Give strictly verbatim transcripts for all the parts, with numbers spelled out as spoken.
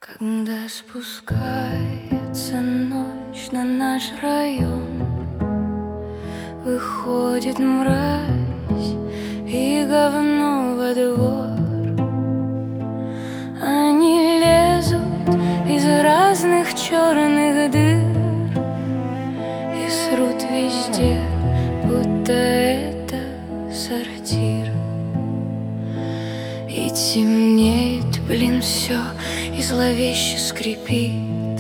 Когда спускается ночь на наш район, выходит мразь и говно во двор. Они лезут из разных черных дыр и срут везде, будто это сортир. И темнеет, блин, все, и зловеще скрипит,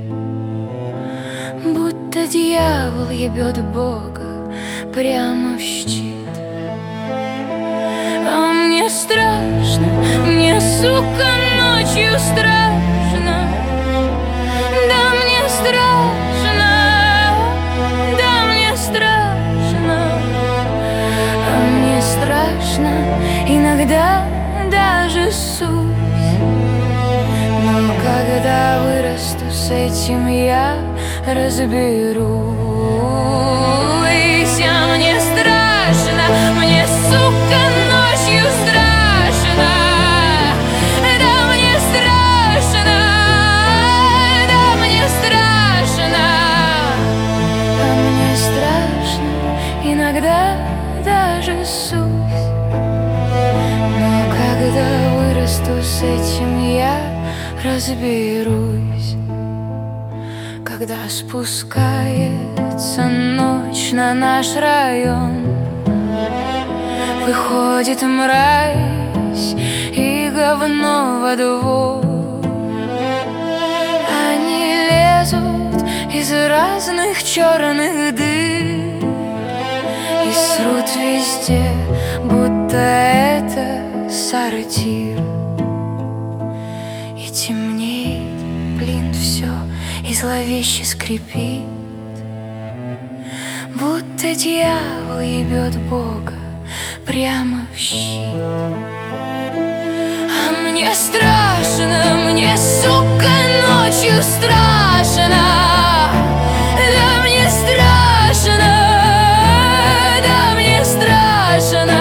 будто дьявол ебет Бога прямо в щит. А мне страшно, мне, сука, ночью страшно. Да мне страшно, да мне страшно. А мне страшно иногда даже суть. Но когда вырасту, с этим я разберусь. А мне страшно, мне, сука, ночью страшно. Да мне страшно, да мне страшно. А мне страшно иногда даже суть. Но когда вырасту, с этим я разберусь. Когда спускается ночь на наш район, выходит мразь и говно во двор. Они лезут из разных черных дыр и срут везде, будто это сортир. И темнеет, блин, все, и зловеще скрипит, будто дьявол ебет Бога прямо в щит. А мне страшно, мне, сука, ночью страшно. Да мне страшно, да мне страшно.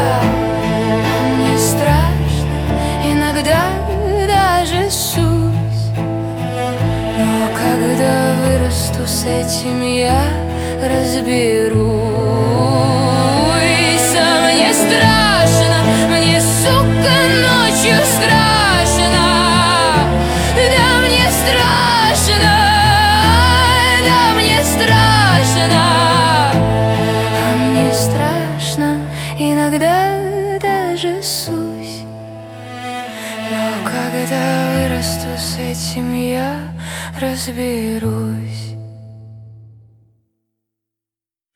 Мне страшно иногда даже суть. Но когда вырасту, с этим я разберусь. А мне страшно, мне, сука, ночью страшно. Да мне страшно, да мне страшно. А мне страшно иногда даже суть. Но когда вырасту, с этим я разберусь.